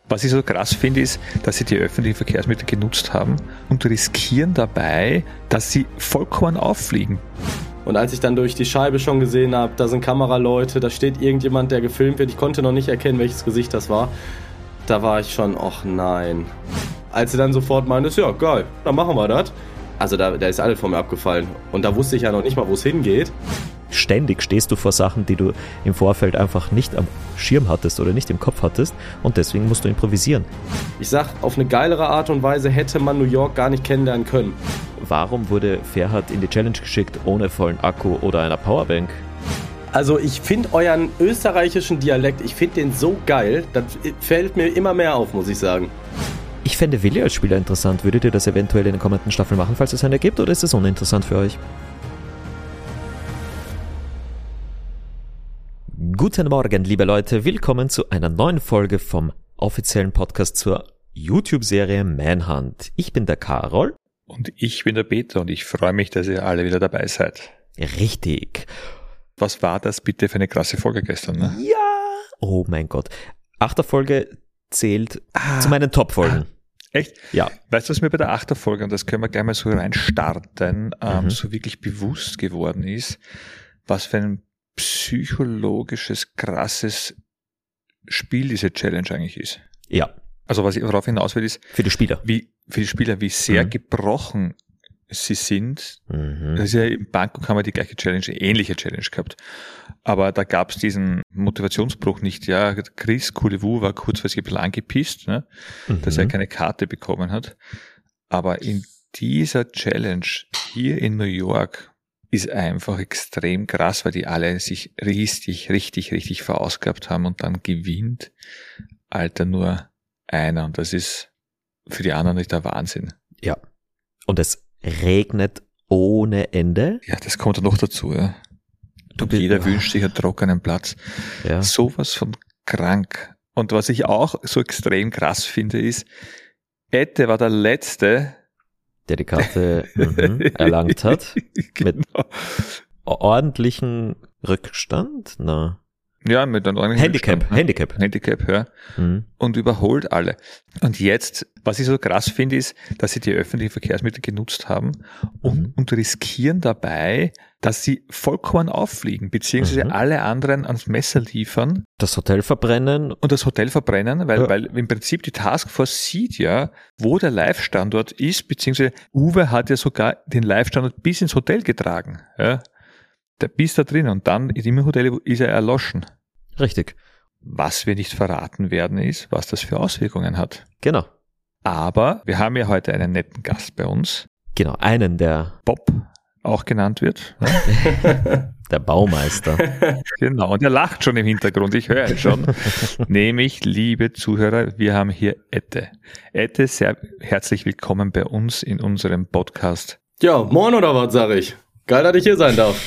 Was ich so krass finde, ist, dass sie die öffentlichen Verkehrsmittel genutzt haben und riskieren dabei, dass sie vollkommen auffliegen. Und als ich dann durch die Scheibe schon gesehen habe, da sind Kameraleute, da steht irgendjemand, der gefilmt wird, ich konnte noch nicht erkennen, welches Gesicht das war, da war ich schon, ach nein. Als sie dann sofort meinte, ja geil, dann machen wir das. Also da ist alles von mir abgefallen. Und da wusste ich ja noch nicht mal, wo es hingeht. Ständig stehst du vor Sachen, die du im Vorfeld einfach nicht am Schirm hattest oder nicht im Kopf hattest und deswegen musst du improvisieren. Ich sag, auf eine geilere Art und Weise hätte man New York gar nicht kennenlernen können. Warum wurde Ferhat in die Challenge geschickt ohne vollen Akku oder einer Powerbank? Also ich finde euren österreichischen Dialekt, ich finde den so geil, das fällt mir immer mehr auf, muss ich sagen. Ich fände Willi als Spieler interessant. Würdet ihr das eventuell in den kommenden Staffeln machen, falls es eine gibt, oder ist es uninteressant für euch? Guten Morgen, liebe Leute. Willkommen zu einer neuen Folge vom offiziellen Podcast zur YouTube-Serie Manhunt. Ich bin der Karol. Und ich bin der Peter und ich freue mich, dass ihr alle wieder dabei seid. Richtig. Was war das bitte für eine krasse Folge gestern, ne? Ja! Oh mein Gott. 8. Folge zählt zu meinen Top-Folgen. Echt? Ja. Weißt du, was mir bei der 8. Folge, und das können wir gleich mal so reinstarten, so wirklich bewusst geworden ist, was für ein psychologisches, krasses Spiel diese Challenge eigentlich ist. Ja. Also was ich darauf hinaus will, ist, Für die Spieler. wie sehr gebrochen sie sind. Das ist ja in Bangkok haben wir die gleiche Challenge, ähnliche Challenge gehabt. Aber da gab es diesen Motivationsbruch nicht. Ja, Chris Coulivu war kurzfristig angepisst, ne, dass er keine Karte bekommen hat. Aber in dieser Challenge hier in New York ist einfach extrem krass, weil die alle sich richtig verausgabt haben und dann gewinnt, Alter, nur einer. Und das ist für die anderen nicht der Wahnsinn. Ja. Und es regnet ohne Ende. Ja, das kommt dann noch dazu, ja. Und jeder wünscht sich einen trockenen Platz. Ja. Sowas von krank. Und was ich auch so extrem krass finde, ist, Ette war der Letzte, Der die Karte erlangt hat. genau. Mit ordentlichen Rückstand? Na. Ja, mit einem ordentlichen Handicap, ja. Und überholt alle. Und jetzt, was ich so krass finde, ist, dass sie die öffentlichen Verkehrsmittel genutzt haben und riskieren dabei, dass sie vollkommen auffliegen, beziehungsweise alle anderen ans Messer liefern. Das Hotel verbrennen. Und das Hotel verbrennen, weil im Prinzip die Taskforce sieht ja, wo der Live-Standort ist, beziehungsweise Uwe hat ja sogar den Live-Standort bis ins Hotel getragen. Ja. Der bis da drin und dann im Hotel ist er erloschen. Richtig. Was wir nicht verraten werden ist, was das für Auswirkungen hat. Genau. Aber wir haben ja heute einen netten Gast bei uns. Genau, einen der Bob auch genannt wird. der Baumeister. Genau, und er lacht schon im Hintergrund, ich höre ihn schon. Nämlich, liebe Zuhörer, wir haben hier Ette. Ette, sehr herzlich willkommen bei uns in unserem Podcast. Ja, moin oder was, sag ich. Geil, dass ich hier sein darf.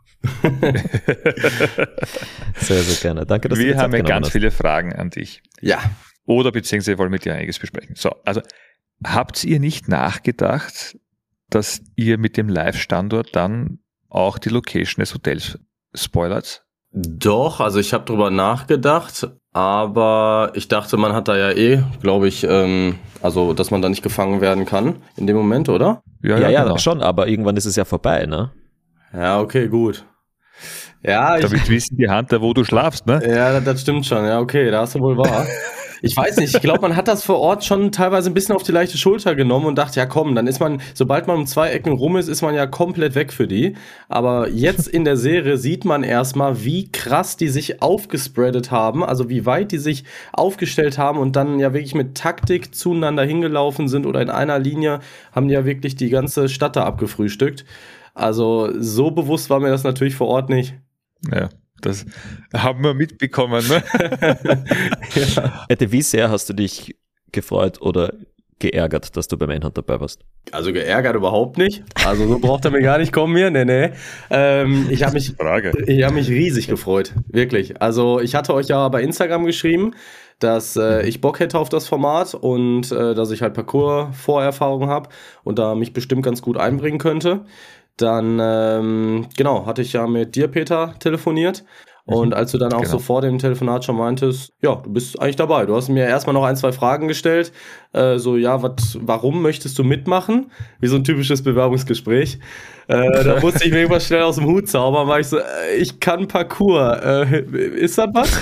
Sehr, sehr gerne. Danke, dass du Wir haben ja ganz hast. viele Fragen an dich. Ja. Oder beziehungsweise wollen wir mit dir einiges besprechen. So, also habt ihr nicht nachgedacht, dass ihr mit dem Live-Standort dann auch die Location des Hotels spoilert? Doch, also ich habe drüber nachgedacht, aber ich dachte, man hat da ja glaube ich, also dass man da nicht gefangen werden kann in dem Moment, oder? Ja, genau. Schon, aber irgendwann ist es ja vorbei, ne? Ja, okay, gut. Ja, damit wissen die Hunter, wo du schlafst, ne? Ja, das stimmt schon. Ja, okay, da hast du wohl wahr. Ich weiß nicht, ich glaube, man hat das vor Ort schon teilweise ein bisschen auf die leichte Schulter genommen und dachte, ja komm, dann ist man, sobald man um 2 Ecken rum ist man ja komplett weg für die. Aber jetzt in der Serie sieht man erstmal, wie krass die sich aufgespreadet haben, also wie weit die sich aufgestellt haben und dann ja wirklich mit Taktik zueinander hingelaufen sind oder in einer Linie haben die ja wirklich die ganze Stadt da abgefrühstückt. Also so bewusst war mir das natürlich vor Ort nicht. Ja, das haben wir mitbekommen, ne? Ja. Ette, wie sehr hast du dich gefreut oder geärgert, dass du bei Manhunt dabei warst? Also geärgert überhaupt nicht. Also so braucht er mir gar nicht kommen hier. Nee. Ich habe mich riesig gefreut. Wirklich. Also ich hatte euch ja bei Instagram geschrieben, dass ich Bock hätte auf das Format und dass ich halt Parcours-Vorerfahrung habe und da mich bestimmt ganz gut einbringen könnte. Dann, hatte ich ja mit dir, Peter, telefoniert Und als du dann auch so vor dem Telefonat schon meintest, ja, du bist eigentlich dabei. Du hast mir erstmal noch 1, 2 Fragen gestellt. Warum möchtest du mitmachen? Wie so ein typisches Bewerbungsgespräch. Da musste ich mir irgendwas schnell aus dem Hut zaubern, weil ich so, ich kann Parkour. Ist das was?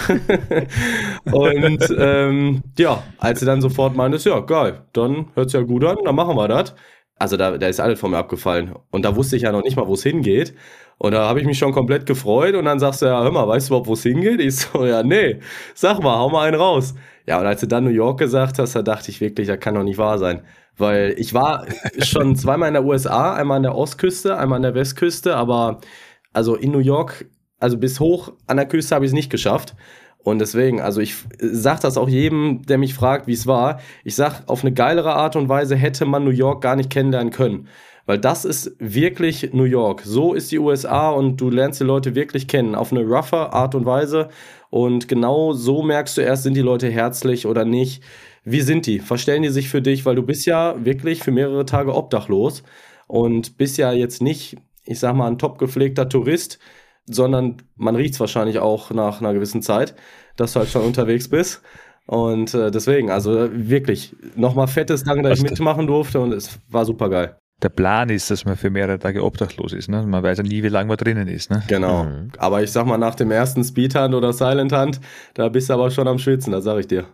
Und als du dann sofort meintest, ja, geil, dann hört's ja gut an, dann machen wir das. Also da ist alles von mir abgefallen. Und da wusste ich ja noch nicht mal, wo es hingeht. Und da habe ich mich schon komplett gefreut. Und dann sagst du, ja, hör mal, weißt du überhaupt, wo es hingeht? Ich so, ja, nee, sag mal, hau mal einen raus. Ja, und als du dann New York gesagt hast, da dachte ich wirklich, das kann doch nicht wahr sein. Weil ich war schon 2-mal in der USA, einmal an der Ostküste, einmal an der Westküste. Aber also in New York, also bis hoch an der Küste habe ich es nicht geschafft. Und deswegen, also ich sag das auch jedem, der mich fragt, wie es war. Ich sag, auf eine geilere Art und Weise hätte man New York gar nicht kennenlernen können. Weil das ist wirklich New York. So ist die USA und du lernst die Leute wirklich kennen. Auf eine roughe Art und Weise. Und genau so merkst du erst, sind die Leute herzlich oder nicht. Wie sind die? Verstellen die sich für dich? Weil du bist ja wirklich für mehrere Tage obdachlos. Und bist ja jetzt nicht, ich sag mal, ein top gepflegter Tourist, sondern man riecht es wahrscheinlich auch nach einer gewissen Zeit, dass du halt schon unterwegs bist. Und deswegen, also wirklich, nochmal fettes Dank, dass ich mitmachen durfte und es war super geil. Der Plan ist, dass man für mehrere Tage obdachlos ist. Ne? Man weiß ja nie, wie lange man drinnen ist. Ne? Genau. Aber ich sag mal, nach dem ersten Speedhand oder Silent Hunt, da bist du aber schon am Schwitzen, das sag ich dir.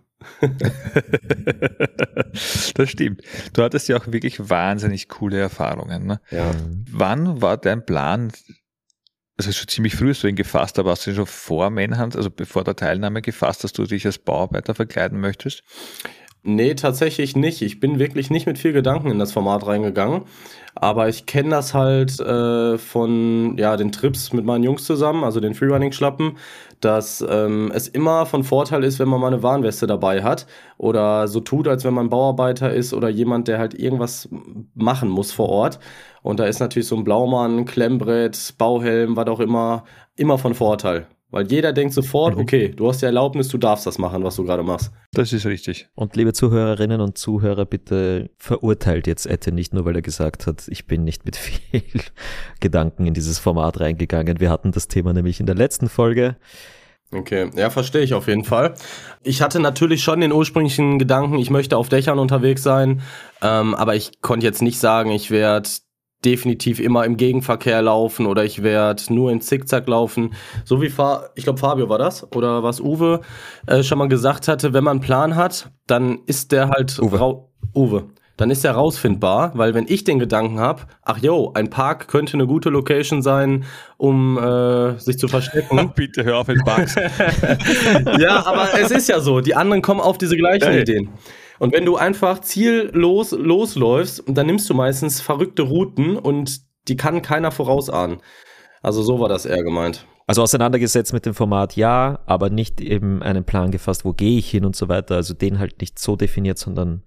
Das stimmt. Du hattest ja auch wirklich wahnsinnig coole Erfahrungen. Ne? Ja. Wann war dein Plan? Also schon ziemlich früh hast du ihn gefasst, aber hast du ihn schon vor Manhunt, also bevor der Teilnahme gefasst, dass du dich als Bauarbeiter verkleiden möchtest? Nee, tatsächlich nicht. Ich bin wirklich nicht mit viel Gedanken in das Format reingegangen. Aber ich kenne das halt von den Trips mit meinen Jungs zusammen, also den Freerunning-Schlappen, dass es immer von Vorteil ist, wenn man mal eine Warnweste dabei hat oder so tut, als wenn man Bauarbeiter ist oder jemand, der halt irgendwas machen muss vor Ort. Und da ist natürlich so ein Blaumann, Klemmbrett, Bauhelm, was auch immer von Vorteil. Weil jeder denkt sofort, okay, du hast die Erlaubnis, du darfst das machen, was du gerade machst. Das ist richtig. Und liebe Zuhörerinnen und Zuhörer, bitte verurteilt jetzt Ette nicht nur, weil er gesagt hat, ich bin nicht mit viel Gedanken in dieses Format reingegangen. Wir hatten das Thema nämlich in der letzten Folge. Okay, ja, verstehe ich auf jeden Fall. Ich hatte natürlich schon den ursprünglichen Gedanken, ich möchte auf Dächern unterwegs sein, aber ich konnte jetzt nicht sagen, ich werde definitiv immer im Gegenverkehr laufen oder ich werde nur in Zickzack laufen. So wie, ich glaube Fabio war das, oder was Uwe schon mal gesagt hatte, wenn man einen Plan hat, dann ist der halt Uwe. Dann ist der rausfindbar, weil wenn ich den Gedanken habe, ein Park könnte eine gute Location sein, um sich zu verstecken. Bitte hör auf mit Parks. Ja, aber es ist ja so, die anderen kommen auf diese gleichen Ideen. Und wenn du einfach ziellos losläufst, dann nimmst du meistens verrückte Routen und die kann keiner vorausahnen. Also so war das eher gemeint. Also auseinandergesetzt mit dem Format, ja, aber nicht eben einen Plan gefasst, wo gehe ich hin und so weiter. Also den halt nicht so definiert, sondern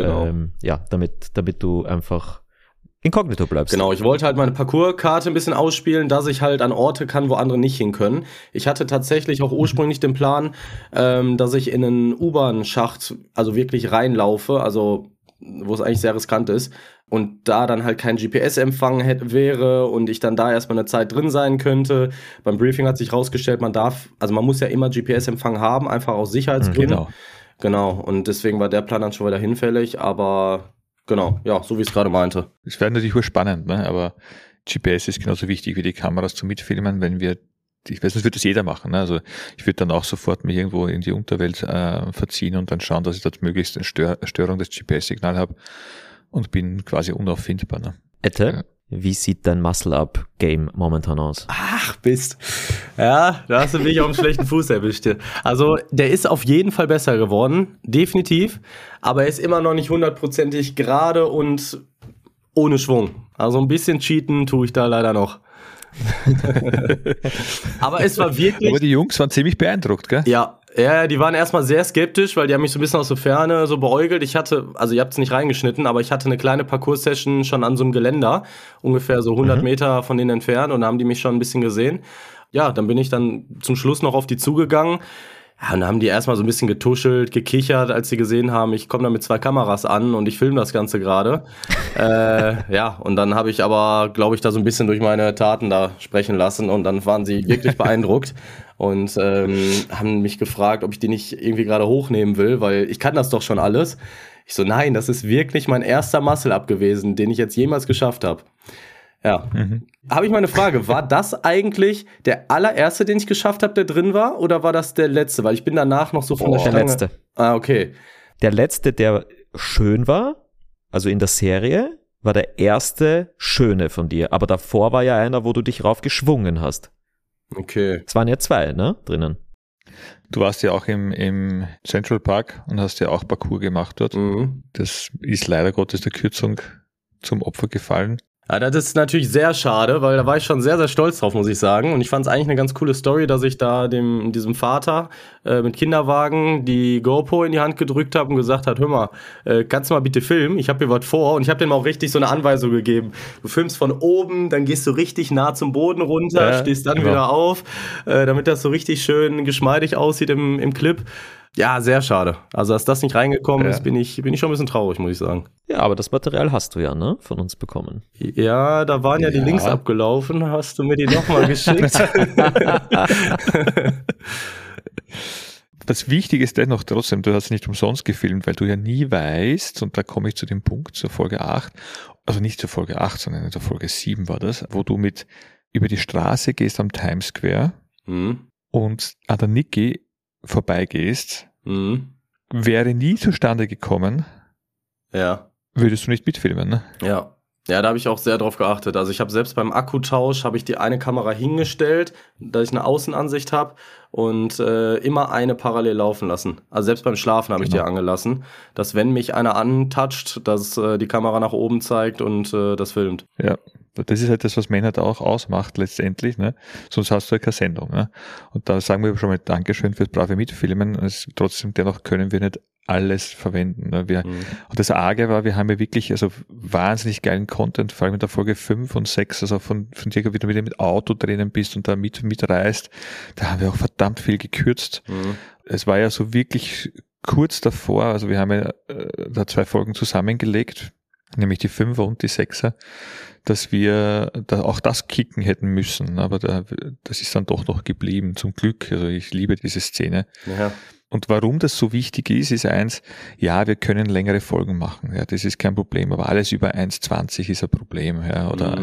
damit du einfach inkognito bleibst. Genau, ich wollte halt meine Parcours-Karte ein bisschen ausspielen, dass ich halt an Orte kann, wo andere nicht hin können. Ich hatte tatsächlich auch ursprünglich den Plan, dass ich in einen U-Bahn-Schacht also wirklich reinlaufe, also wo es eigentlich sehr riskant ist und da dann halt kein GPS-Empfang wäre und ich dann da erstmal eine Zeit drin sein könnte. Beim Briefing hat sich rausgestellt, man muss ja immer GPS-Empfang haben, einfach aus Sicherheitsgründen. Genau, und deswegen war der Plan dann schon wieder hinfällig, aber genau, ja, so wie ich es gerade meinte. Das wäre natürlich spannend, ne? Aber GPS ist genauso wichtig wie die Kameras zum Mitfilmen, ich weiß, das wird das jeder machen, ne? Also ich würde dann auch sofort mich irgendwo in die Unterwelt verziehen und dann schauen, dass ich dort möglichst eine Störung des GPS-Signals habe und bin quasi unauffindbar. Ne? Ette, wie sieht dein Muscle-Up-Game momentan aus? Ach, Mist. Ja, da hast du mich auf einen schlechten Fuß erwischt. Also der ist auf jeden Fall besser geworden, definitiv, aber er ist immer noch nicht 100%ig gerade und ohne Schwung. Also ein bisschen cheaten tue ich da leider noch. Aber es war wirklich... Aber die Jungs waren ziemlich beeindruckt, gell? Ja, die waren erstmal sehr skeptisch, weil die haben mich so ein bisschen aus der Ferne so beäugelt. Ihr habt es nicht reingeschnitten, aber ich hatte eine kleine Parcours-Session schon an so einem Geländer, ungefähr so 100 Meter von denen entfernt und da haben die mich schon ein bisschen gesehen. Ja, dann bin ich dann zum Schluss noch auf die zugegangen. Ja, und dann haben die erstmal so ein bisschen getuschelt, gekichert, als sie gesehen haben, ich komme da mit 2 Kameras an und ich filme das Ganze gerade. Ja, und dann habe ich aber, glaube ich, da so ein bisschen durch meine Taten da sprechen lassen und dann waren sie wirklich beeindruckt und haben mich gefragt, ob ich die nicht irgendwie gerade hochnehmen will, weil ich kann das doch schon alles. Ich so, nein, das ist wirklich mein erster Muscle-Up gewesen, den ich jetzt jemals geschafft habe. Ja. Habe ich mal eine Frage, war das eigentlich der allererste, den ich geschafft habe, der drin war, oder war das der letzte? Weil ich bin danach noch so von der Stange... Der letzte. Ah, okay. Der letzte, der schön war, also in der Serie, war der erste schöne von dir. Aber davor war ja einer, wo du dich raufgeschwungen hast. Okay. Es waren ja 2, ne, drinnen. Du warst ja auch im Central Park und hast ja auch Parkour gemacht dort. Das ist leider Gottes der Kürzung zum Opfer gefallen. Ja, das ist natürlich sehr schade, weil da war ich schon sehr, sehr stolz drauf, muss ich sagen. Und ich fand es eigentlich eine ganz coole Story, dass ich da diesem Vater mit Kinderwagen die GoPro in die Hand gedrückt habe und gesagt hat, hör mal, kannst du mal bitte filmen? Ich habe hier was vor. Und ich habe dem auch richtig so eine Anweisung gegeben. Du filmst von oben, dann gehst du richtig nah zum Boden runter, stehst dann wieder auf, damit das so richtig schön geschmeidig aussieht im Clip. Ja, sehr schade. Also, dass das nicht reingekommen ist, bin ich schon ein bisschen traurig, muss ich sagen. Ja, aber das Material hast du ja, ne, von uns bekommen. Ja, da waren ja die Links abgelaufen. Hast du mir die nochmal geschickt? Das Wichtige ist dennoch trotzdem, du hast nicht umsonst gefilmt, weil du ja nie weißt, und da komme ich zu dem Punkt, zur Folge 8, also nicht zur Folge 8, sondern zur Folge 7 war das, wo du über die Straße gehst am Times Square und an der Niki vorbeigehst, wäre nie zustande gekommen, würdest du nicht mitfilmen, ne? Ja, da habe ich auch sehr drauf geachtet. Also ich habe selbst beim Akkutausch, habe ich die eine Kamera hingestellt, dass ich eine Außenansicht habe und immer eine parallel laufen lassen. Also selbst beim Schlafen habe ich die angelassen, dass wenn mich einer antatscht, dass die Kamera nach oben zeigt und das filmt. Ja, das ist halt das, was Männer da auch ausmacht letztendlich, ne? Sonst hast du ja keine Sendung, ne? Und da sagen wir schon mal Dankeschön fürs brave Mitfilmen. Trotzdem, dennoch können wir nicht alles verwenden. Ne? Und das Arge war, wir haben ja wirklich wahnsinnig geilen Content, vor allem in der Folge 5 und 6, also von dir, wie du wieder mit Auto drinnen bist und da mitreist, da haben wir auch verdammt viel gekürzt. Es war ja so wirklich kurz davor, also wir haben ja da 2 Folgen zusammengelegt, nämlich die 5er und die 6er, dass wir da auch das kicken hätten müssen, aber das ist dann doch noch geblieben, zum Glück. Also ich liebe diese Szene. Ja. Und warum das so wichtig ist eins, ja, wir können längere Folgen machen, ja, das ist kein Problem, aber alles über 1,20 ist ein Problem, ja, oder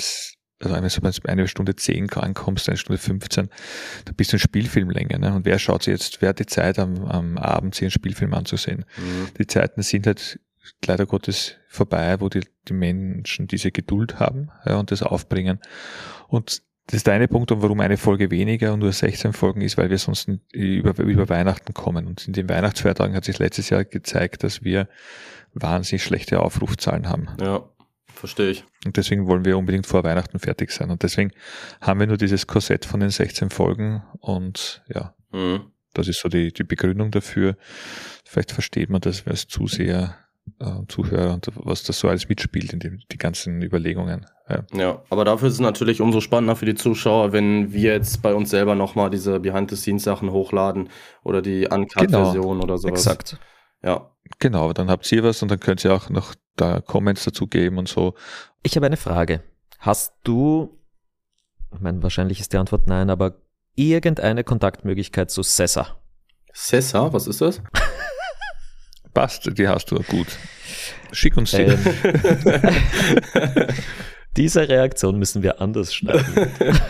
also wenn du bei 1 Stunde 10 ankommst, 1 Stunde 15, da bist du in Spielfilmlänge, ne? Und wer hat die Zeit am Abend sich einen Spielfilm anzusehen? Die Zeiten sind halt leider Gottes vorbei, wo die Menschen diese Geduld haben, ja, und das aufbringen. Und das ist der eine Punkt, warum eine Folge weniger und nur 16 Folgen ist, weil wir sonst über Weihnachten kommen. Und in den Weihnachtsfeiertagen hat sich letztes Jahr gezeigt, dass wir wahnsinnig schlechte Aufrufzahlen haben. Ja, verstehe ich. Und deswegen wollen wir unbedingt vor Weihnachten fertig sein. Und deswegen haben wir nur dieses Korsett von den 16 Folgen. Und ja, das ist so die Begründung dafür. Vielleicht versteht man das als Zuseher, Zuhörer und was das so alles mitspielt in die ganzen Überlegungen. Ja, aber dafür ist es natürlich umso spannender für die Zuschauer, wenn wir jetzt bei uns selber nochmal diese Behind-the-Scenes-Sachen hochladen oder die Uncut-Version oder sowas. Exakt. Ja. Genau, dann habt ihr was und dann könnt ihr auch noch da Comments dazu geben und so. Ich habe eine Frage. Hast du, ich meine, wahrscheinlich ist die Antwort nein, aber irgendeine Kontaktmöglichkeit zu Sessa? Sessa, was ist das? Passt, die hast du gut. Schick uns die. Diese Reaktion müssen wir anders schneiden.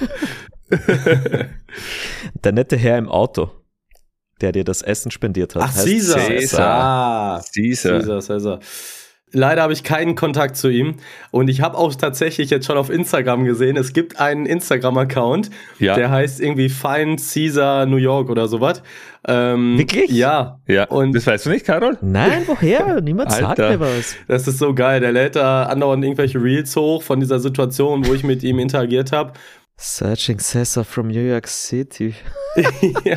Der nette Herr im Auto, der dir das Essen spendiert hat. Ach, Caesar. Caesar. Leider habe ich keinen Kontakt zu ihm und ich habe auch tatsächlich jetzt schon auf Instagram gesehen, es gibt einen Instagram-Account, der heißt irgendwie Find Caesar New York oder sowas. Wirklich? Ja. Und das weißt du nicht, Carol? Nein, woher? Niemand sagt mir was. Das ist so geil, der lädt da andauernd irgendwelche Reels hoch von dieser Situation, wo ich mit ihm interagiert habe. Searching Caesar from New York City. Ja.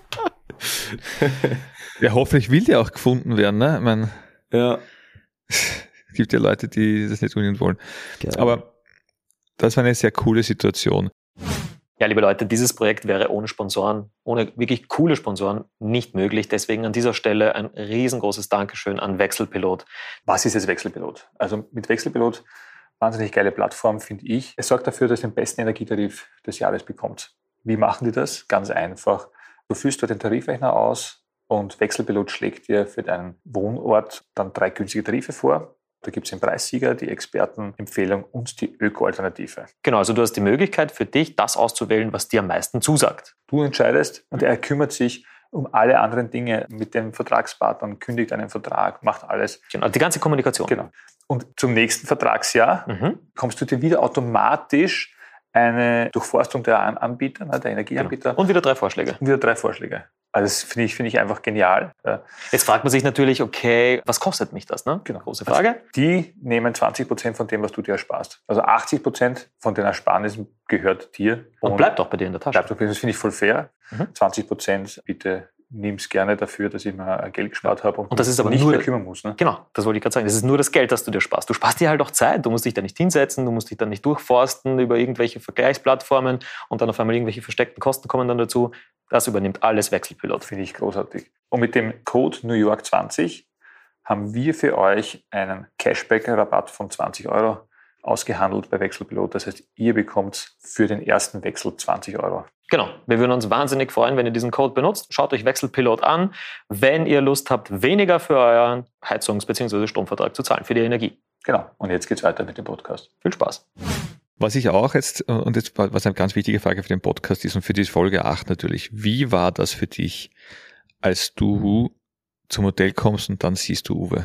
Ja, hoffentlich will der auch gefunden werden, ne? Ich meine, es gibt ja Leute, die das nicht unbedingt wollen. Geil. Aber das war eine sehr coole Situation. Ja, liebe Leute, dieses Projekt wäre ohne Sponsoren, ohne wirklich coole Sponsoren nicht möglich. Deswegen an dieser Stelle ein riesengroßes Dankeschön an Wechselpilot. Was ist jetzt Wechselpilot? Also mit Wechselpilot, wahnsinnig geile Plattform, finde ich. Es sorgt dafür, dass ihr den besten Energietarif des Jahres bekommt. Wie machen die das? Ganz einfach. Du führst dort den Tarifrechner aus und Wechselpilot schlägt dir für deinen Wohnort dann 3 günstige Tarife vor. Da gibt es den Preissieger, die Expertenempfehlung und die Öko-Alternative. Genau, also du hast die Möglichkeit für dich, das auszuwählen, was dir am meisten zusagt. Du entscheidest und er kümmert sich um alle anderen Dinge mit den Vertragspartnern, kündigt einen Vertrag, macht alles. Genau, die ganze Kommunikation. Genau. Und zum nächsten Vertragsjahr kommst du dir wieder automatisch eine Durchforstung der Anbieter, der Energieanbieter. Genau. Und wieder 3 Vorschläge. Also das finde ich einfach genial. Jetzt fragt man sich natürlich, okay, was kostet mich das? Ne? Genau. Große Frage. Also die nehmen 20% von dem, was du dir ersparst. Also 80% von den Ersparnissen gehört dir. Und bleibt auch bei dir in der Tasche. Das finde ich voll fair. 20% bitte nimm's gerne dafür, dass ich mal Geld gespart habe und das ist aber nicht nur, mehr kümmern muss. Ne? Genau, das wollte ich gerade sagen. Das ist nur das Geld, das du dir sparst. Du sparst dir halt auch Zeit. Du musst dich da nicht hinsetzen, du musst dich dann nicht durchforsten über irgendwelche Vergleichsplattformen und dann auf einmal irgendwelche versteckten Kosten kommen dann dazu. Das übernimmt alles Wechselpilot. Finde ich großartig. Und mit dem Code New York 20 haben wir für euch einen Cashback-Rabatt von 20 € ausgehandelt bei Wechselpilot. Das heißt, ihr bekommt für den ersten Wechsel 20 €. Genau. Wir würden uns wahnsinnig freuen, wenn ihr diesen Code benutzt. Schaut euch Wechselpilot an, wenn ihr Lust habt, weniger für euren Heizungs- bzw. Stromvertrag zu zahlen, für die Energie. Genau. Und jetzt geht's weiter mit dem Podcast. Viel Spaß. Was ich auch jetzt, was eine ganz wichtige Frage für den Podcast ist und für die Folge 8 natürlich, wie war das für dich, als du zum Hotel kommst und dann siehst du Uwe?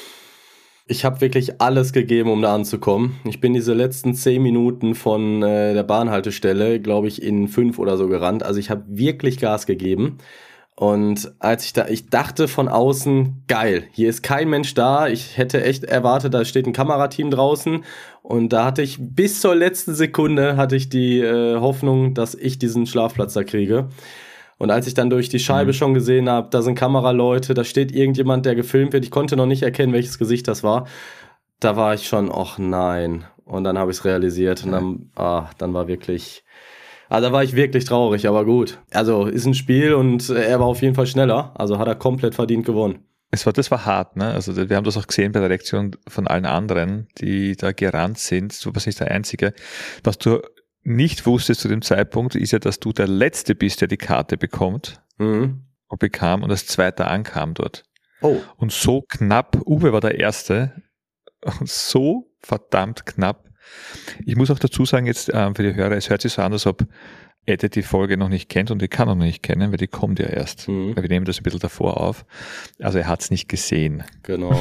Ich habe wirklich alles gegeben, um da anzukommen. Ich bin diese letzten 10 Minuten von der Bahnhaltestelle, glaube ich, in 5 oder so gerannt. Also ich habe wirklich Gas gegeben. Und als ich dachte von außen, geil, hier ist kein Mensch da. Ich hätte echt erwartet, da steht ein Kamerateam draußen. Und da hatte ich bis zur letzten Sekunde die Hoffnung, dass ich diesen Schlafplatz da kriege. Und als ich dann durch die Scheibe schon gesehen habe, da sind Kameraleute, da steht irgendjemand, der gefilmt wird. Ich konnte noch nicht erkennen, welches Gesicht das war. Da war ich schon, ach nein. Und dann habe ich es realisiert. Und dann war wirklich, da war ich wirklich traurig, aber gut. Also ist ein Spiel und er war auf jeden Fall schneller. Also hat er komplett verdient gewonnen. Das war hart, ne? Also wir haben das auch gesehen bei der Reaktion von allen anderen, die da gerannt sind. Du warst nicht der Einzige. Was du nicht wusstest zu dem Zeitpunkt, ist ja, dass du der Letzte bist, der die Karte bekommt und bekam und als Zweiter ankam dort. Oh. Und so knapp, Uwe war der Erste, und so verdammt knapp. Ich muss auch dazu sagen, jetzt für die Hörer, es hört sich so an, als ob Ede die Folge noch nicht kennt und die kann er noch nicht kennen, weil die kommt ja erst. Weil wir nehmen das ein bisschen davor auf. Also er hat es nicht gesehen. Genau.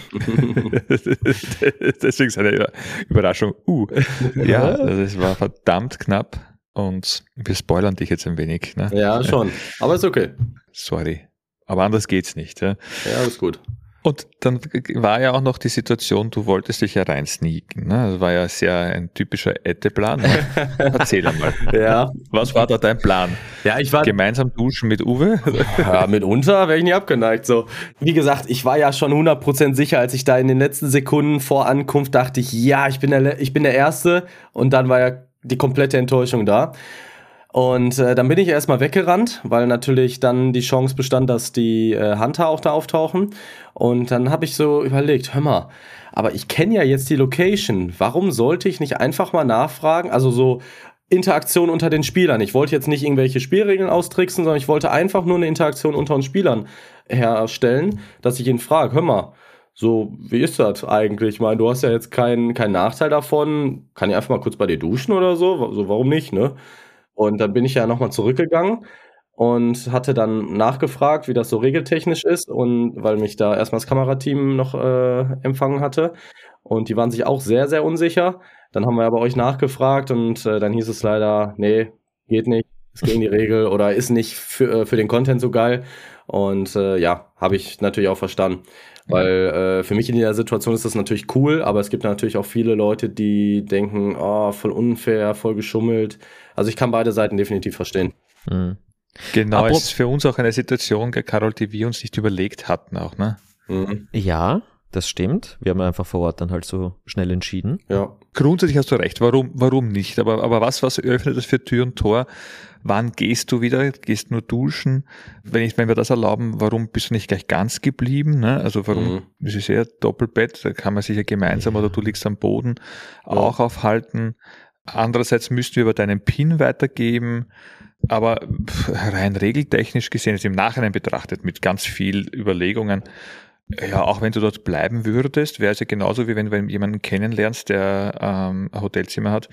Deswegen seine Überraschung. Ja, also es war verdammt knapp und wir spoilern dich jetzt ein wenig. Ne? Ja, schon. Aber ist okay. Sorry. Aber anders geht's nicht. Ja, ist gut. Und dann war ja auch noch die Situation, du wolltest dich ja reinsneaken. Ne? Das war ja sehr ein typischer Ette-Plan. Erzähl einmal. Ja. Was war da dein Plan? Ja, ich war gemeinsam duschen mit Uwe? Ja, mitunter wäre ich nie abgeneigt. So, wie gesagt, ich war ja schon 100% sicher, als ich da in den letzten Sekunden vor Ankunft dachte ich, ja, ich bin der Erste. Und dann war ja die komplette Enttäuschung da. Und dann bin ich erstmal weggerannt, weil natürlich dann die Chance bestand, dass die Hunter auch da auftauchen. Und dann habe ich so überlegt, hör mal, aber ich kenne ja jetzt die Location. Warum sollte ich nicht einfach mal nachfragen? Also so Interaktion unter den Spielern. Ich wollte jetzt nicht irgendwelche Spielregeln austricksen, sondern ich wollte einfach nur eine Interaktion unter uns Spielern herstellen, dass ich ihn frage, hör mal, so, wie ist das eigentlich? Ich meine, du hast ja jetzt keinen Nachteil davon. Kann ich einfach mal kurz bei dir duschen oder so? So, warum nicht, ne? Und dann bin ich ja nochmal zurückgegangen und hatte dann nachgefragt, wie das so regeltechnisch ist, und weil mich da erstmal das Kamerateam noch empfangen hatte, und die waren sich auch sehr, sehr unsicher. Dann haben wir aber euch nachgefragt und dann hieß es leider, nee, geht nicht, ist gegen die Regel oder ist nicht für den Content so geil. Und habe ich natürlich auch verstanden. Weil für mich in der Situation ist das natürlich cool, aber es gibt natürlich auch viele Leute, die denken, oh, voll unfair, voll geschummelt. Also ich kann beide Seiten definitiv verstehen. Mhm. Genau, es ist für uns auch eine Situation, Carol, die wir uns nicht überlegt hatten auch, ne? Ja, Das stimmt. Wir haben einfach vor Ort dann halt so schnell entschieden. Ja. Grundsätzlich hast du recht. Warum nicht? Aber was öffnet das für Tür und Tor? Wann gehst du wieder? Gehst nur duschen? Wenn wir das erlauben, warum bist du nicht gleich ganz geblieben? Ne? Also warum, das ist ja Doppelbett, da kann man sich ja gemeinsam oder du liegst am Boden auch aufhalten. Andererseits müssten wir über deinen PIN weitergeben. Aber rein regeltechnisch gesehen, ist im Nachhinein betrachtet mit ganz viel Überlegungen, ja, auch wenn du dort bleiben würdest, wäre es ja genauso, wie wenn du jemanden kennenlernst, der ein Hotelzimmer hat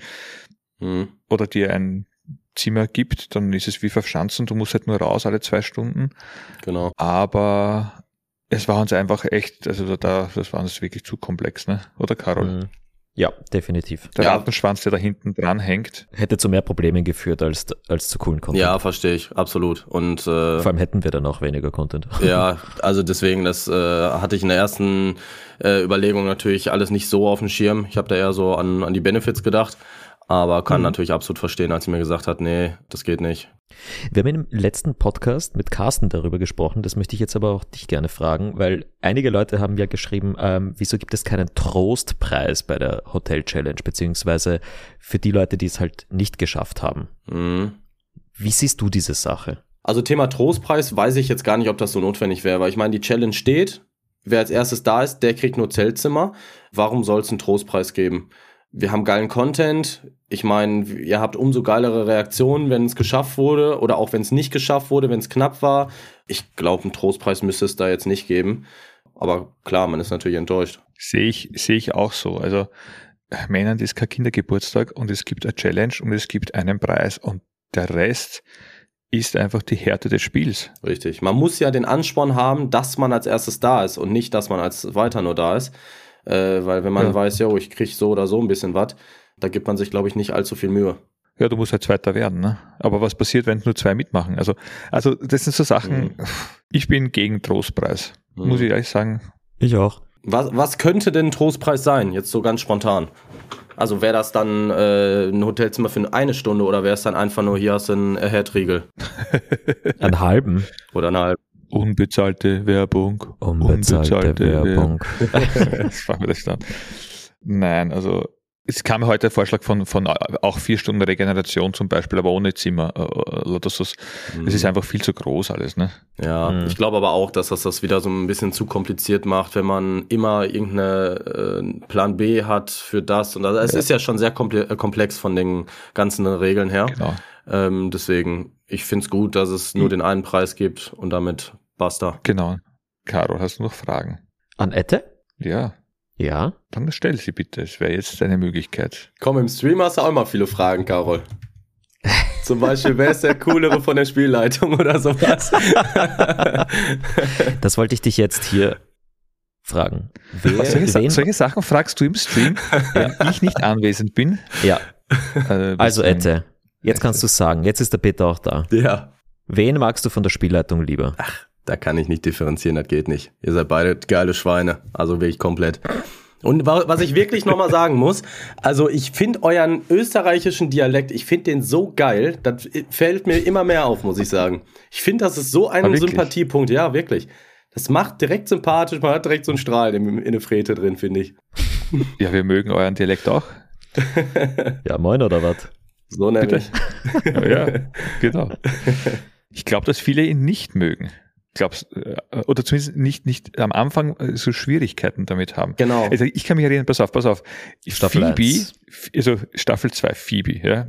oder dir ein Zimmer gibt, dann ist es wie verschanzt, du musst halt nur raus alle 2 Stunden. Genau. Aber es war uns einfach echt, also das war uns wirklich zu komplex, ne? Oder Carol? Ja, definitiv. Der Rattenschwanz, der da hinten dran hängt. Hätte zu mehr Problemen geführt als zu coolen Content. Ja, verstehe ich, absolut. Und vor allem hätten wir dann auch weniger Content. Ja, also deswegen, das hatte ich in der ersten Überlegung natürlich alles nicht so auf dem Schirm. Ich habe da eher so an die Benefits gedacht, aber kann natürlich absolut verstehen, als sie mir gesagt hat, nee, das geht nicht. Wir haben im letzten Podcast mit Carsten darüber gesprochen, das möchte ich jetzt aber auch dich gerne fragen, weil einige Leute haben ja geschrieben, wieso gibt es keinen Trostpreis bei der Hotel Challenge, beziehungsweise für die Leute, die es halt nicht geschafft haben. Wie siehst du diese Sache? Also Thema Trostpreis weiß ich jetzt gar nicht, ob das so notwendig wäre, weil ich meine, die Challenge steht, wer als erstes da ist, der kriegt nur Zeltzimmer. Warum soll es einen Trostpreis geben? Wir haben geilen Content. Ich meine, ihr habt umso geilere Reaktionen, wenn es geschafft wurde oder auch wenn es nicht geschafft wurde, wenn es knapp war. Ich glaube, einen Trostpreis müsste es da jetzt nicht geben. Aber klar, man ist natürlich enttäuscht. Sehe ich auch so. Also Männern ist kein Kindergeburtstag und es gibt eine Challenge und es gibt einen Preis und der Rest ist einfach die Härte des Spiels. Richtig. Man muss ja den Ansporn haben, dass man als erstes da ist und nicht, dass man als Zweiter nur da ist. Weil wenn man weiß, ich kriege so oder so ein bisschen was, da gibt man sich, glaube ich, nicht allzu viel Mühe. Ja, du musst halt Zweiter werden, ne? Aber was passiert, wenn nur 2 mitmachen? Also das sind so Sachen, ich bin gegen Trostpreis, muss ich ehrlich sagen. Ich auch. Was könnte denn ein Trostpreis sein, jetzt so ganz spontan? Also wäre das dann ein Hotelzimmer für 1 Stunde oder wäre es dann einfach nur, hier hast du einen Herdriegel? Einen halben? Oder einen halben? Unbezahlte Werbung. Unbezahlte Werbung. Das fangen wir das an. Nein, also es kam heute der Vorschlag von auch 4 Stunden Regeneration zum Beispiel, aber ohne Zimmer. Das ist einfach viel zu groß alles, ne? Ja, ich glaube aber auch, dass das wieder so ein bisschen zu kompliziert macht, wenn man immer irgendeine Plan B hat für das. Und das. Es ist ja schon sehr komplex von den ganzen Regeln her. Genau. Deswegen, ich finde es gut, dass es nur den einen Preis gibt und damit basta. Genau. Caro, hast du noch Fragen? An Ette? Ja. Ja? Dann stell sie bitte, es wäre jetzt deine Möglichkeit. Komm, im Stream hast du auch immer viele Fragen, Carol. Zum Beispiel, wer ist der Coolere von der Spielleitung oder sowas? Das wollte ich dich jetzt hier fragen. Solche Sachen fragst du im Stream, wenn ich nicht anwesend bin? Ja. Also Ette, jetzt kannst du sagen, jetzt ist der Peter auch da. Ja. Wen magst du von der Spielleitung lieber? Ach, da kann ich nicht differenzieren, das geht nicht. Ihr seid beide geile Schweine, also wirklich komplett. Und was ich wirklich nochmal sagen muss, also ich finde euren österreichischen Dialekt, ich finde den so geil, das fällt mir immer mehr auf, muss ich sagen. Ich finde, das ist so ein Sympathiepunkt, ja, wirklich. Das macht direkt sympathisch, man hat direkt so einen Strahl in der Fräte drin, finde ich. Ja, wir mögen euren Dialekt auch. Ja, moin oder was? So nämlich. Ja, genau. Ich glaube, dass viele ihn nicht mögen. Oder zumindest nicht am Anfang so Schwierigkeiten damit haben. Genau. Also ich kann mich erinnern, pass auf. Staffel Phoebe, 1. also Staffel 2, Phoebe, ja.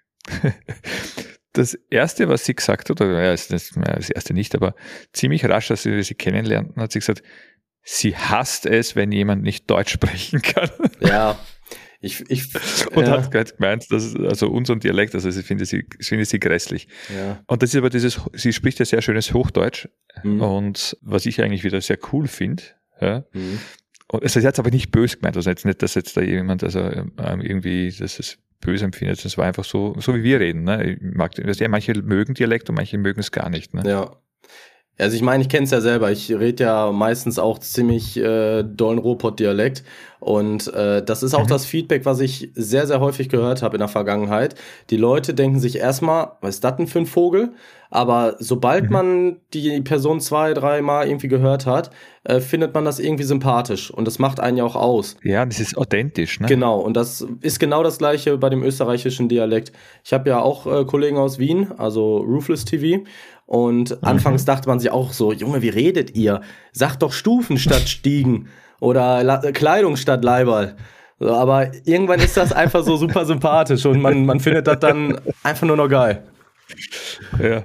Das erste, was sie gesagt hat, oder das erste nicht, aber ziemlich rasch, als wir sie kennenlernten, hat sie gesagt, sie hasst es, wenn jemand nicht Deutsch sprechen kann. Ja. Und hat gemeint, dass also unseren Dialekt, also ich finde sie grässlich. Ja. Und das ist aber sie spricht ja sehr schönes Hochdeutsch und was ich eigentlich wieder sehr cool finde. Ja. Und sie hat es aber nicht böse gemeint, also jetzt nicht, dass jetzt da jemand irgendwie das ist böse empfindet. Das war einfach so wie wir reden. Ne? Manche mögen Dialekt und manche mögen es gar nicht. Ne? Ja. Also ich meine, ich kenne es ja selber. Ich rede ja meistens auch ziemlich dollen Ruhrpott-Dialekt. Und das ist auch das Feedback, was ich sehr, sehr häufig gehört habe in der Vergangenheit. Die Leute denken sich erstmal, was ist das denn für ein Vogel? Aber sobald man die Person 2, 3 Mal irgendwie gehört hat, findet man das irgendwie sympathisch. Und das macht einen ja auch aus. Ja, das ist authentisch, ne? Genau, und das ist genau das Gleiche bei dem österreichischen Dialekt. Ich habe ja auch Kollegen aus Wien, also Ruthless TV. Und anfangs dachte man sich auch so, Junge, wie redet ihr? Sagt doch Stufen statt Stiegen oder Kleidung statt Leiberl. So, aber irgendwann ist das einfach so super sympathisch und man findet das dann einfach nur noch geil. Ja.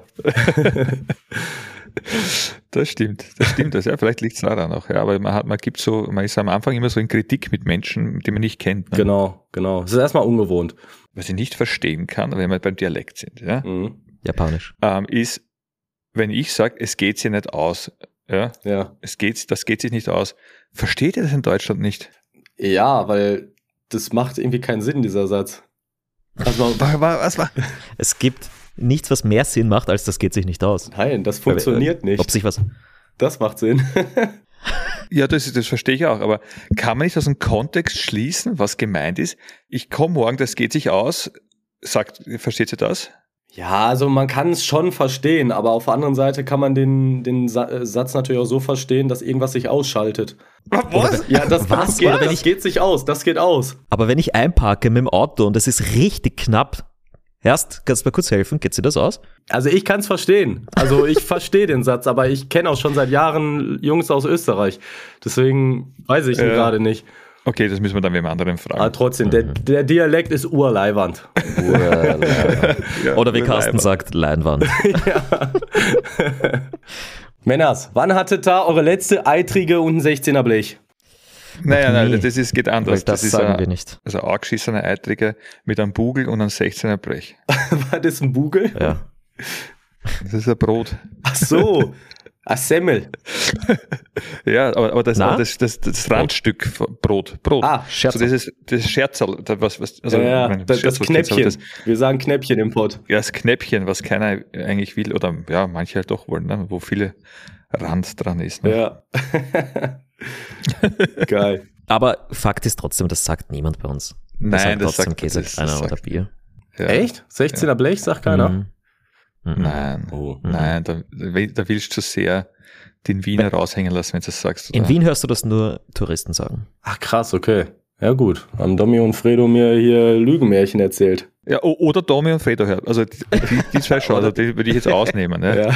Das stimmt. Ja, vielleicht liegt es daran auch. Ja, aber man ist am Anfang immer so in Kritik mit Menschen, die man nicht kennt. Ne? Genau. Das ist erstmal ungewohnt. Was ich nicht verstehen kann, wenn wir beim Dialekt sind, ja, Japanisch, ist, wenn ich sage, es geht sich nicht aus, das geht sich nicht aus. Versteht ihr das in Deutschland nicht? Ja, weil das macht irgendwie keinen Sinn, dieser Satz. Also, was war? Es gibt nichts, was mehr Sinn macht, als das geht sich nicht aus. Nein, das funktioniert nicht. Ob sich was... Das macht Sinn. Ja, das verstehe ich auch, aber kann man nicht aus dem Kontext schließen, was gemeint ist? Ich komme morgen, das geht sich aus, versteht ihr das? Ja, also man kann es schon verstehen, aber auf der anderen Seite kann man den Satz natürlich auch so verstehen, dass irgendwas sich ausschaltet. Was? Ja, das geht sich aus, das geht aus. Aber wenn ich einparke mit dem Auto und es ist richtig knapp, kannst du mir kurz helfen? Geht sich das aus? Also ich kann es verstehen. Also ich verstehe den Satz, aber ich kenne auch schon seit Jahren Jungs aus Österreich. Deswegen weiß ich ihn gerade nicht. Okay, das müssen wir dann wem anderen fragen. Aber trotzdem, der Dialekt ist urleiwand. Ja, oder wie Carsten sagt, Leinwand. Ja. Männers, wann hattet da eure letzte eitrige und ein 16er Blech? Nein, geht anders. Das sagen wir nicht. Also angeschissener Eitriger mit einem Bugel und einem 16er Blech. War das ein Bugel? Ja. Das ist ein Brot. Ach so, ein Semmel. Ja, aber das Randstück Brot. Ah, Scherzl. Also das Scherzl. Das Knäppchen. Wir sagen Knäppchen im Pott. Ja, das Knäppchen, was keiner eigentlich will, oder ja, manche halt doch wollen, ne? Wo viele Rand dran ist. Ne? Ja. Geil. Aber Fakt ist trotzdem, das sagt niemand bei uns. Nein, das sagt Käse, einer oder Bier. Ja. Echt? 16er Blech sagt keiner? Nein, da willst du sehr den Wiener raushängen lassen, wenn du das sagst. Oder? In Wien hörst du das nur Touristen sagen. Ach krass, okay. Ja gut, haben Domi und Fredo mir hier Lügenmärchen erzählt. Ja, oder Domi und Fredo hört. Also die zwei schon, also die würde ich jetzt ausnehmen. Ne?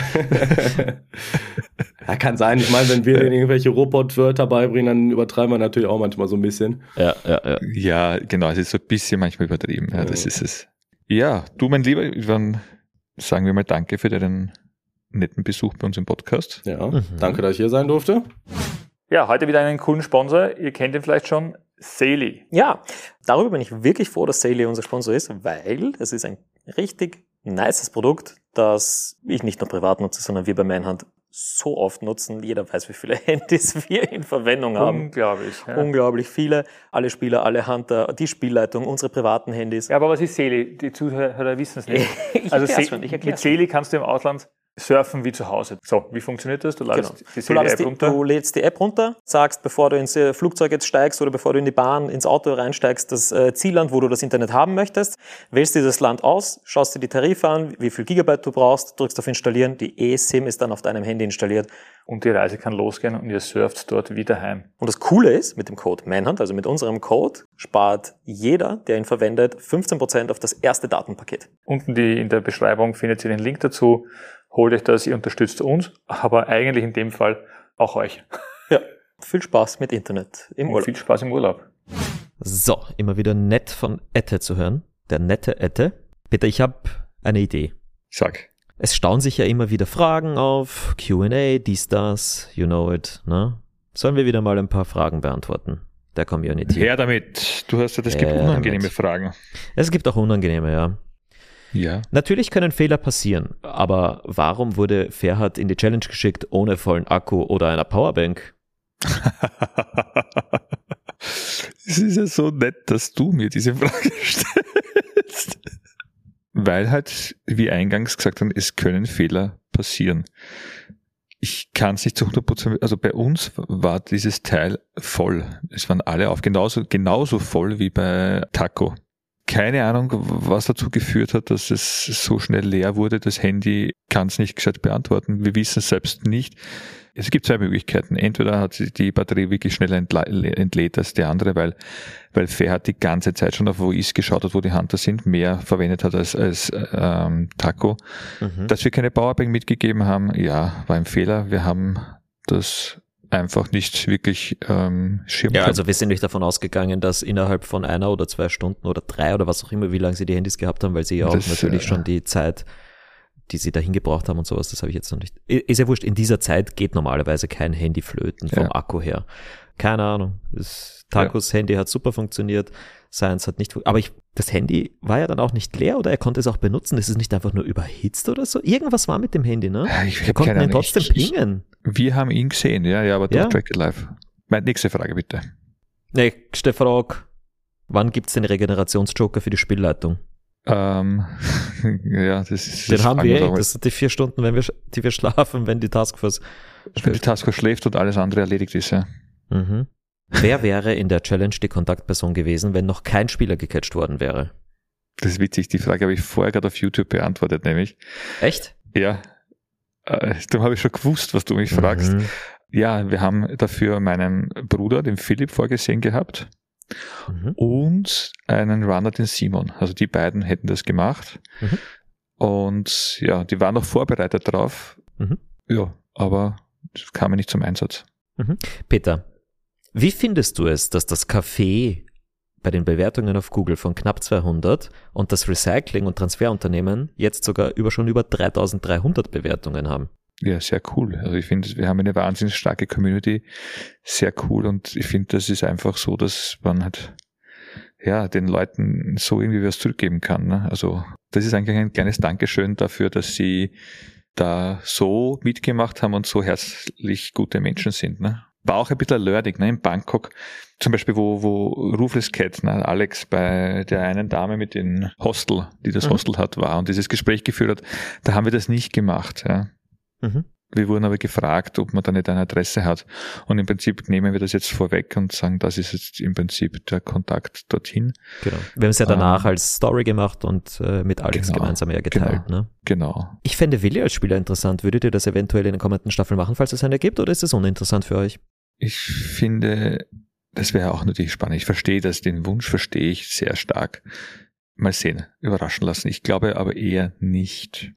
Ja, kann sein. Ich meine, wenn wir denen irgendwelche Robotwörter beibringen, dann übertreiben wir natürlich auch manchmal so ein bisschen. Ja, genau, es ist so ein bisschen manchmal übertrieben. Ja, das ist es. Ja, du, mein Lieber, dann sagen wir mal danke für deinen netten Besuch bei uns im Podcast. Ja, danke, dass ich hier sein durfte. Ja, heute wieder einen coolen Sponsor. Ihr kennt ihn vielleicht schon, Saily. Ja, darüber bin ich wirklich froh, dass Saily unser Sponsor ist, weil es ist ein richtig nices Produkt, das ich nicht nur privat nutze, sondern wir bei Manhunt so oft nutzen. Jeder weiß, wie viele Handys wir in Verwendung haben. Unglaublich. Ja. Unglaublich viele. Alle Spieler, alle Hunter, die Spielleitung, unsere privaten Handys. Ja, aber was ist Saily? Die Zuhörer wissen es nicht. Mit Saily kannst du im Ausland surfen wie zu Hause. So, wie funktioniert das? Du ladest die Saily-App runter. Du lädst die App runter, sagst, bevor du ins Flugzeug jetzt steigst oder bevor du in die Bahn, ins Auto reinsteigst, das Zielland, wo du das Internet haben möchtest, wählst dir das Land aus, schaust dir die Tarife an, wie viel Gigabyte du brauchst, drückst auf Installieren, die eSIM ist dann auf deinem Handy installiert. Und die Reise kann losgehen und ihr surft dort wieder heim. Und das Coole ist, mit dem Code Manhunt, also mit unserem Code, spart jeder, der ihn verwendet, 15% auf das erste Datenpaket. Unten in der Beschreibung findet ihr den Link dazu. Holt euch das, ihr unterstützt uns, aber eigentlich in dem Fall auch euch. Ja, viel Spaß mit Internet im Urlaub. Viel Spaß im Urlaub. So, immer wieder nett von Ette zu hören. Der nette Ette. Peter, ich habe eine Idee. Sag. Es stauen sich ja immer wieder Fragen auf, Q&A, dies, das, you know it, ne? Sollen wir wieder mal ein paar Fragen beantworten, der Community? Her damit. Du hast ja, es gibt unangenehme Fragen. Es gibt auch unangenehme, ja. Ja. Natürlich können Fehler passieren, aber warum wurde Ferhat in die Challenge geschickt ohne vollen Akku oder einer Powerbank? Es ist ja so nett, dass du mir diese Frage stellst. Weil halt, wie eingangs gesagt haben, es können Fehler passieren. Ich kann es nicht zu 100%, also bei uns war dieses Teil voll. Es waren alle auf, genauso voll wie bei Taco. Keine Ahnung, was dazu geführt hat, dass es so schnell leer wurde. Das Handy kann es nicht gescheit beantworten. Wir wissen es selbst nicht. Es gibt zwei Möglichkeiten. Entweder hat sich die Batterie wirklich schneller entlädt als die andere, weil Ferhat die ganze Zeit schon auf Voice geschaut hat, wo die Hunter sind, mehr verwendet hat als Taco. Dass wir keine Powerbank mitgegeben haben, ja, war ein Fehler. Wir haben das einfach nicht wirklich schirmen. Ja, also wir sind nicht davon ausgegangen, dass innerhalb von 1 oder 2 Stunden oder 3 oder was auch immer, wie lange sie die Handys gehabt haben, weil sie ja auch natürlich schon die Zeit, die sie dahin gebraucht haben und sowas, das habe ich jetzt noch nicht. Ist ja wurscht, in dieser Zeit geht normalerweise kein Handy flöten vom Akku her. Keine Ahnung. Tacos Handy hat super funktioniert, Science hat nicht, aber das Handy war ja dann auch nicht leer oder er konnte es auch benutzen, es ist nicht einfach nur überhitzt oder so. Irgendwas war mit dem Handy, ne? Wir konnten ihn trotzdem pingen. Wir haben ihn gesehen, ja, aber durch Track It Live. Meine nächste Frage bitte. Nächste Frage. Wann gibt's den Regenerationsjoker für die Spielleitung? Ja, das ist. Den haben wir, das sind die 4 Stunden, die wir schlafen, wenn die Taskforce wenn die Taskforce schläft und alles andere erledigt ist, ja. Wer wäre in der Challenge die Kontaktperson gewesen, wenn noch kein Spieler gecatcht worden wäre? Das ist witzig, die Frage habe ich vorher gerade auf YouTube beantwortet, nämlich. Echt? Ja. Darum habe ich schon gewusst, was du mich fragst. Ja, wir haben dafür meinen Bruder, den Philipp, vorgesehen gehabt. Und einen Runner, den Simon. Also die beiden hätten das gemacht. Und ja, die waren noch vorbereitet drauf. Ja, aber das kam nicht zum Einsatz. Peter, wie findest du es, dass das Café bei den Bewertungen auf Google von knapp 200 und das Recycling- und Transferunternehmen jetzt sogar schon über 3300 Bewertungen haben? Ja, sehr cool. Also ich finde, wir haben eine wahnsinnig starke Community. Sehr cool. Und ich finde, das ist einfach so, dass man halt, ja, den Leuten so irgendwie was zurückgeben kann. Ne? Also das ist eigentlich ein kleines Dankeschön dafür, dass sie da so mitgemacht haben und so herzlich gute Menschen sind. Ne? War auch ein bisschen Learning, ne? In Bangkok. Zum Beispiel, wo Ruthless Cat, ne? Alex bei der einen Dame mit dem Hostel, die das Hostel hat, war und dieses Gespräch geführt hat, da haben wir das nicht gemacht, ja. Wir wurden aber gefragt, ob man da nicht eine Adresse hat. Und im Prinzip nehmen wir das jetzt vorweg und sagen, das ist jetzt im Prinzip der Kontakt dorthin. Genau. Wir haben es ja danach als Story gemacht und mit Alex gemeinsam ja geteilt. Ne? Genau. Ich fände Willi als Spieler interessant. Würdet ihr das eventuell in den kommenden Staffeln machen, falls es eine gibt, oder ist es uninteressant für euch? Ich finde, das wäre auch natürlich spannend. Ich verstehe das, den Wunsch verstehe ich sehr stark. Mal sehen, überraschen lassen. Ich glaube aber eher nicht.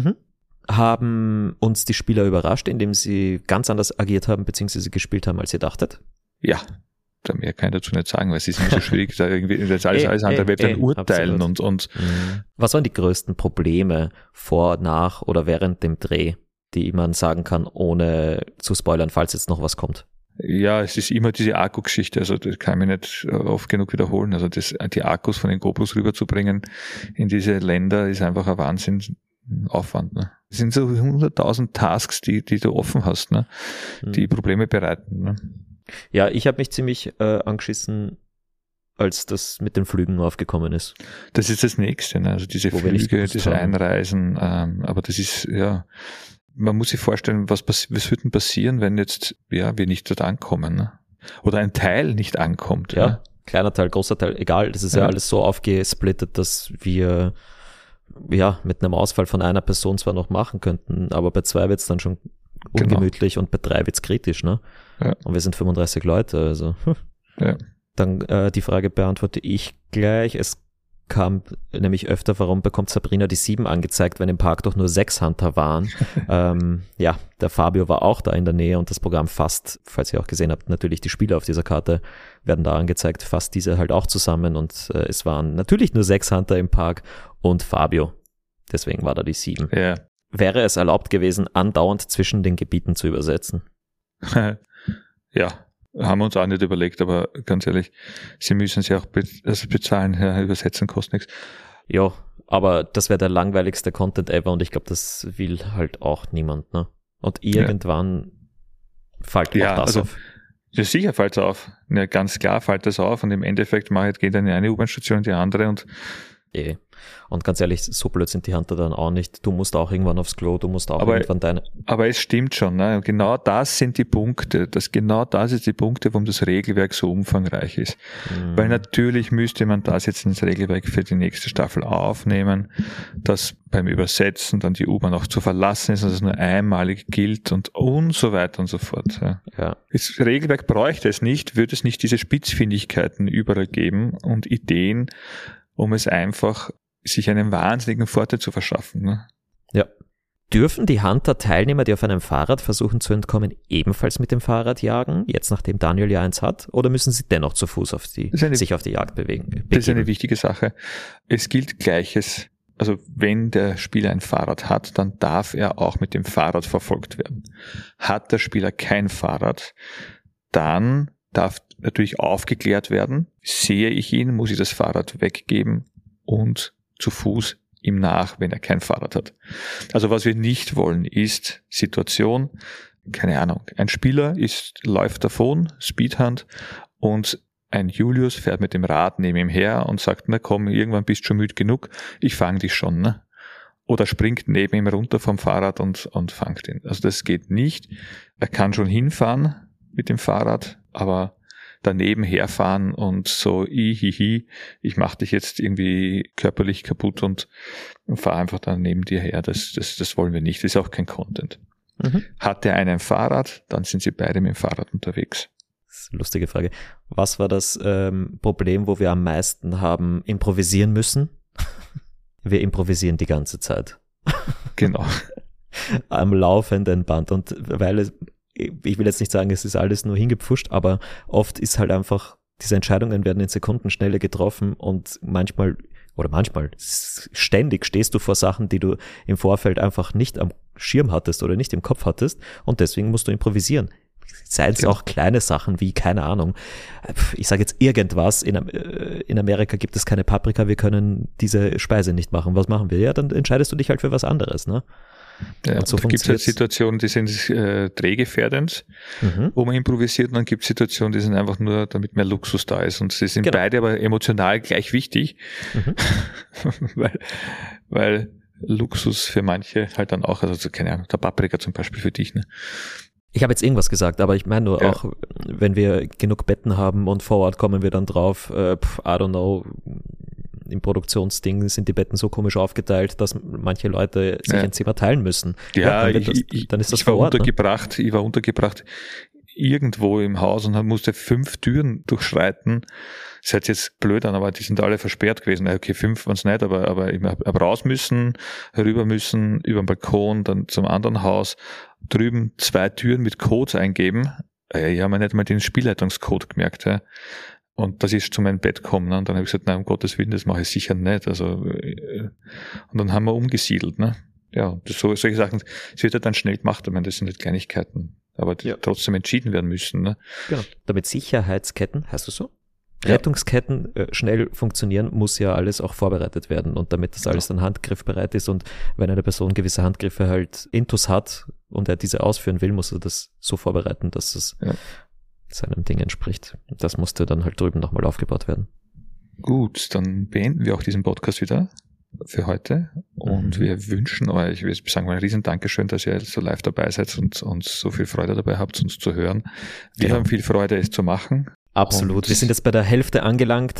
Haben uns die Spieler überrascht, indem sie ganz anders agiert haben, beziehungsweise gespielt haben, als ihr dachtet? Ja, da mehr kann ich dazu nicht sagen, weil es ist immer so schwierig, da irgendwie das alles andere wird dann urteilen und. Was waren die größten Probleme vor, nach oder während dem Dreh, die man sagen kann, ohne zu spoilern, falls jetzt noch was kommt? Ja, es ist immer diese Akku-Geschichte, also das kann ich nicht oft genug wiederholen. Also die Akkus von den GoPros rüberzubringen in diese Länder ist einfach ein Wahnsinnsaufwand. Ne? Es sind so 100.000 Tasks, die du offen hast, ne? Die Probleme bereiten. Ne? Ja, ich habe mich ziemlich angeschissen, als das mit den Flügen aufgekommen ist. Das ist das Nächste, ne? Also diese Flüge, diese Einreisen, aber das ist, ja, man muss sich vorstellen, was wird denn passieren, wenn jetzt, ja, wir nicht dort ankommen, ne? Oder ein Teil nicht ankommt. Ja, ne? Kleiner Teil, großer Teil, egal, das ist ja alles so aufgesplittet, dass wir ja mit einem Ausfall von einer Person zwar noch machen könnten, aber bei 2 wird's dann schon ungemütlich und bei 3 wird's kritisch, ne? Ja. Und wir sind 35 Leute, also. Ja. Dann die Frage beantworte ich gleich. Es kam nämlich öfter, warum bekommt Sabrina die 7 angezeigt, wenn im Park doch nur 6 Hunter waren. Ja, der Fabio war auch da in der Nähe und das Programm fasst, falls ihr auch gesehen habt, natürlich die Spieler auf dieser Karte werden da angezeigt, fasst diese halt auch zusammen und es waren natürlich nur 6 Hunter im Park und Fabio. Deswegen war da die 7. Ja. Wäre es erlaubt gewesen, andauernd zwischen den Gebieten zu übersetzen? Ja. Haben wir uns auch nicht überlegt, aber ganz ehrlich, sie müssen sie auch bezahlen, ja, übersetzen kostet nichts. Ja, aber das wäre der langweiligste Content ever und ich glaube, das will halt auch niemand, ne? Und irgendwann fällt auch das auf. Ja, sicher fällt es auf. Ja, ganz klar fällt das auf und im Endeffekt geht dann eine U-Bahn-Station in die andere und Und ganz ehrlich, so blöd sind die Hunter dann auch nicht. Du musst auch irgendwann aufs Klo, du musst auch irgendwann deine... Aber es stimmt schon, ne? Genau das sind die Punkte. Genau das ist die Punkte, warum das Regelwerk so umfangreich ist. Weil natürlich müsste man das jetzt ins Regelwerk für die nächste Staffel aufnehmen, dass beim Übersetzen dann die U-Bahn auch zu verlassen ist und dass es nur einmalig gilt und so weiter und so fort. Ja. Das Regelwerk bräuchte es nicht, würde es nicht diese Spitzfindigkeiten überall geben und Ideen, um es einfach sich einen wahnsinnigen Vorteil zu verschaffen. Ne? Ja. Dürfen die Hunter-Teilnehmer, die auf einem Fahrrad versuchen zu entkommen, ebenfalls mit dem Fahrrad jagen, jetzt nachdem Daniel ja eins hat, oder müssen sie dennoch zu Fuß sich auf die Jagd begeben? Das ist eine wichtige Sache. Es gilt Gleiches. Also wenn der Spieler ein Fahrrad hat, dann darf er auch mit dem Fahrrad verfolgt werden. Hat der Spieler kein Fahrrad, dann darf natürlich aufgeklärt werden. Sehe ich ihn, muss ich das Fahrrad weggeben und zu Fuß ihm nach, wenn er kein Fahrrad hat. Also was wir nicht wollen, ist Situation, keine Ahnung, ein Spieler läuft davon, Speedhunt, und ein Julius fährt mit dem Rad neben ihm her und sagt, na komm, irgendwann bist du schon müde genug, ich fang dich schon, ne? Oder springt neben ihm runter vom Fahrrad und fangt ihn. Also das geht nicht. Er kann schon hinfahren mit dem Fahrrad, aber daneben herfahren und so, ich mach dich jetzt irgendwie körperlich kaputt und fahr einfach dann neben dir her. Das wollen wir nicht. Das ist auch kein Content. Hat er ein Fahrrad, dann sind sie beide mit dem Fahrrad unterwegs. Das ist eine lustige Frage. Was war das Problem, wo wir am meisten haben improvisieren müssen? Wir improvisieren die ganze Zeit. Genau. Am laufenden Band. Und weil ich will jetzt nicht sagen, es ist alles nur hingepfuscht, aber oft ist halt einfach, diese Entscheidungen werden in Sekundenschnelle getroffen und manchmal ständig stehst du vor Sachen, die du im Vorfeld einfach nicht am Schirm hattest oder nicht im Kopf hattest und deswegen musst du improvisieren. Seien es auch kleine Sachen wie, keine Ahnung, ich sage jetzt irgendwas, in Amerika gibt es keine Paprika, wir können diese Speise nicht machen. Was machen wir? Ja, dann entscheidest du dich halt für was anderes, ne? Ja, und so gibt es halt Situationen, die sind drehgefährdend, wo man improvisiert, und dann gibt es Situationen, die sind einfach nur, damit mehr Luxus da ist. Und sie sind beide aber emotional gleich wichtig, weil Luxus für manche halt dann auch, also keine Ahnung, der Paprika zum Beispiel für dich, ne? Ich habe jetzt irgendwas gesagt, aber ich meine nur auch, wenn wir genug Betten haben und vor Ort kommen wir dann drauf, I don't know, im Produktionsding sind die Betten so komisch aufgeteilt, dass manche Leute sich ein Zimmer teilen müssen. Ja, dann ist das ich war untergebracht irgendwo im Haus und musste 5 Türen durchschreiten. Das hört sich jetzt blöd an, aber die sind alle versperrt gewesen. Okay, 5 waren es nicht, aber ich habe raus müssen, rüber müssen, über den Balkon, dann zum anderen Haus, drüben 2 Türen mit Codes eingeben. Ich habe mir nicht mal den Spielleitungscode gemerkt. Ja. Und das ist zu meinem Bett gekommen. Ne? Und dann habe ich gesagt, nein, um Gottes Willen, das mache ich sicher nicht. Also, und dann haben wir umgesiedelt. Ne? Ja, solche Sachen, es wird ja dann schnell gemacht. Ich meine, das sind halt Kleinigkeiten, aber die trotzdem entschieden werden müssen. Ne? Genau. Damit Sicherheitsketten, heißt das so? Rettungsketten schnell funktionieren, muss ja alles auch vorbereitet werden. Und damit das alles dann handgriffbereit ist und wenn eine Person gewisse Handgriffe halt intus hat und er diese ausführen will, muss er das so vorbereiten, dass es seinem Ding entspricht. Das musste dann halt drüben nochmal aufgebaut werden. Gut, dann beenden wir auch diesen Podcast wieder für heute und wir wünschen euch, wir sagen mal ein riesen Dankeschön, dass ihr so live dabei seid und so viel Freude dabei habt, uns zu hören. Wir haben viel Freude, es zu machen. Absolut. Und wir sind jetzt bei der Hälfte angelangt.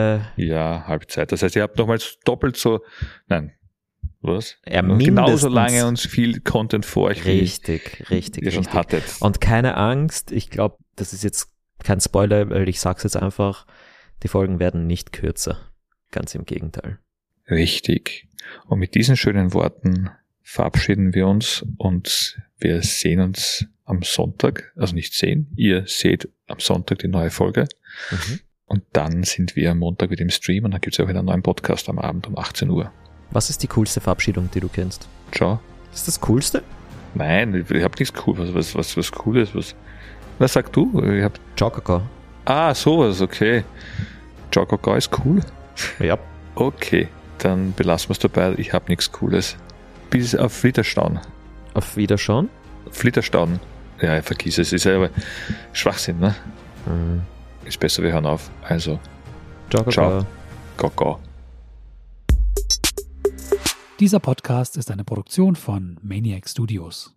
Ja, Halbzeit. Das heißt, ihr habt nochmals doppelt so, nein, was? Ja, genauso lange und viel Content vor euch, richtig, ihr schon hattet. Und keine Angst, ich glaube, das ist jetzt kein Spoiler, weil ich sag's jetzt einfach, die Folgen werden nicht kürzer. Ganz im Gegenteil. Richtig. Und mit diesen schönen Worten verabschieden wir uns und wir sehen uns am Sonntag, also nicht sehen, ihr seht am Sonntag die neue Folge und dann sind wir am Montag wieder im Stream und dann gibt es auch wieder einen neuen Podcast am Abend um 18 Uhr. Was ist die coolste Verabschiedung, die du kennst? Ciao. Ist das Coolste? Nein, ich hab nichts Cooles. Was Cooles? Was sagst du? Ciao, Kakao. Ah, sowas, okay. Ciao, Kakao ist cool? Ja. Okay, dann belassen wir es dabei. Ich habe nichts Cooles. Bis auf Wiederschauen. Auf Wiederschauen? Flitterstauden. Ja, vergiss es. Ist ja aber Schwachsinn, ne? Ist besser, wir hören auf. Also, ciao, Kakao. Kakao. Dieser Podcast ist eine Produktion von Maniac Studios.